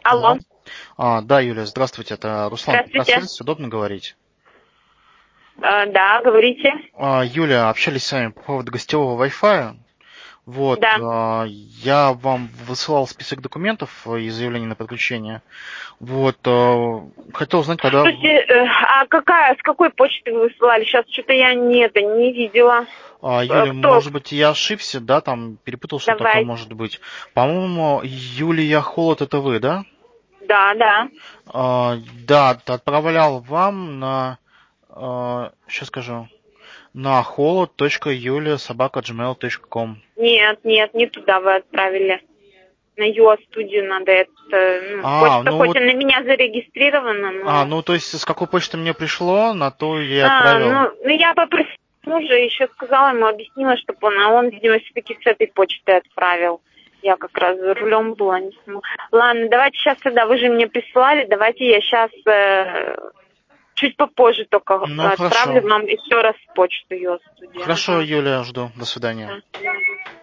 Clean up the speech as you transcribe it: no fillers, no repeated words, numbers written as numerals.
Алло. Да, Юлия, здравствуйте, это Руслан. Здравствуйте. Удобно говорить? Да, говорите. Юля, общались с вами по поводу гостевого Wi-Fi. Вот, Да. я вам высылал список документов и заявлений на подключение. Вот, хотел узнать, когда... Слушайте, с какой почты вы высылали? Сейчас что-то я не видела. Юля, Кто? может быть, я ошибся, да, там перепутал, что такое Давай. может быть. По-моему, Юлия Холод, это вы, да? Да, да. Да, отправлял вам на... Сейчас скажу. На holod.yulia@gmail.com. Нет, не туда вы отправили. На студию надо это. Почта Ну хоть вот, и на меня зарегистрирована, но... то есть с какой почты мне пришло, на то я отправил. Я попросила мужа, еще сказала ему, объяснила, чтобы он, видимо, все-таки с этой почты отправил. Я как раз за рулем была, не смогла. Ладно, давайте сейчас тогда, вы же мне присылали, давайте я сейчас чуть попозже только отправлю Хорошо. вам еще раз почту ее студии. Хорошо, Юлия, жду. До свидания. Да.